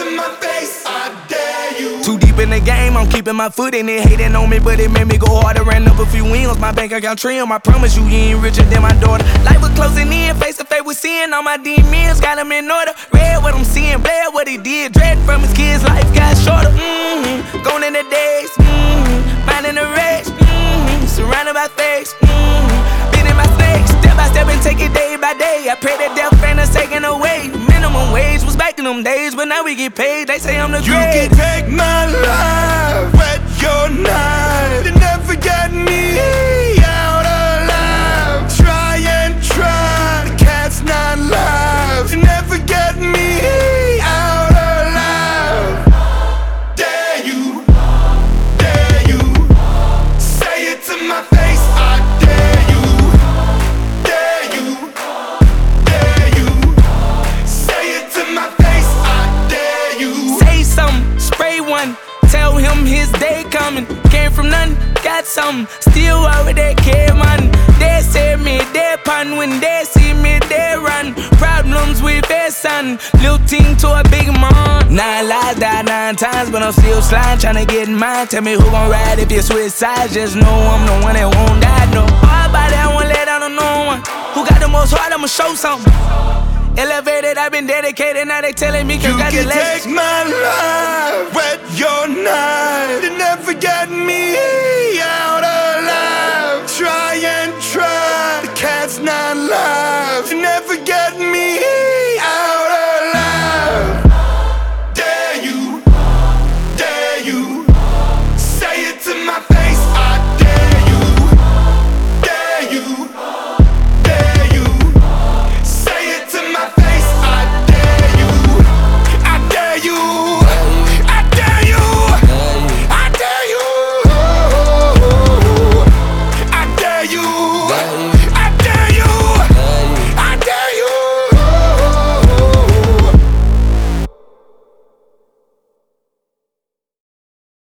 to my face, I dare you. Too deep in the game, I'm keeping my foot in it. Hating on me, but it made me go harder. Ran up a few wins, my bank account trim. I promise you, he ain't richer than my daughter. Life was closing in, face to face with sin. All my demons got him in order. Read what I'm seeing, bled what he did. Dread from his kids, life got shorter. Gone in the days, minding the race. Surrounded by fakes, beating my snakes. Step by step and take it day by day. I pray that death ain't us taken away. Minimum wage was back in them days, but now we get paid. They say I'm the great. You can take my life, wet your knife. You never get me out alive. Try and try, the cat's not live. You never get me out alive. Dare you, dare you. Say it to my face, I dare you. Dare you, dare you. Say it to my face, I dare you. Say something, spray one. Tell him his day coming. Came from nothing, got something. Still over there, care man. They say me, they pun. When they see me, they run. Problems with their son. Little team to a big man. 9 lives, died 9 times, but I'm still sliding, tryna get in mine. Tell me who gon' ride if you switch sides. Just know I'm the one that won't die, no. Hard body, I won't let down on no one. Who got the most heart, I'ma show something. Elevated, I've been dedicated, now they telling me congratulations. You can take my life, wet your knife. You never get me out alive. Try and try, the cat's not live. You never get